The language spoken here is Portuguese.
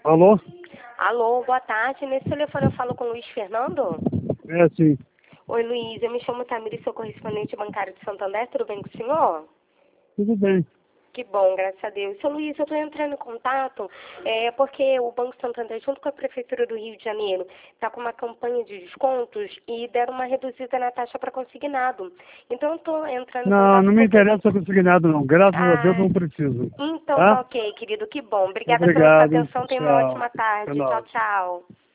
Alô? Alô, boa tarde. Nesse telefone eu falo com o Luiz Fernando? É, sim. Oi, Luiz. Eu me chamo Tamiri, sou correspondente bancário de Santander. Tudo bem com o senhor? Tudo bem. Que bom, graças a Deus. Seu Luiz, eu estou entrando em contato porque o Banco Santander, junto com a Prefeitura do Rio de Janeiro, está com uma campanha de descontos e deram uma reduzida na taxa para consignado. Então, eu estou entrando em Não, contato não me interessa consignado, não. Graças a Deus Ah, não preciso. então Tá? tá ok, querido. Que bom. Obrigada pela sua Obrigado. atenção. Tenha uma Tchau. ótima Até tarde. Tchau, logo. tchau.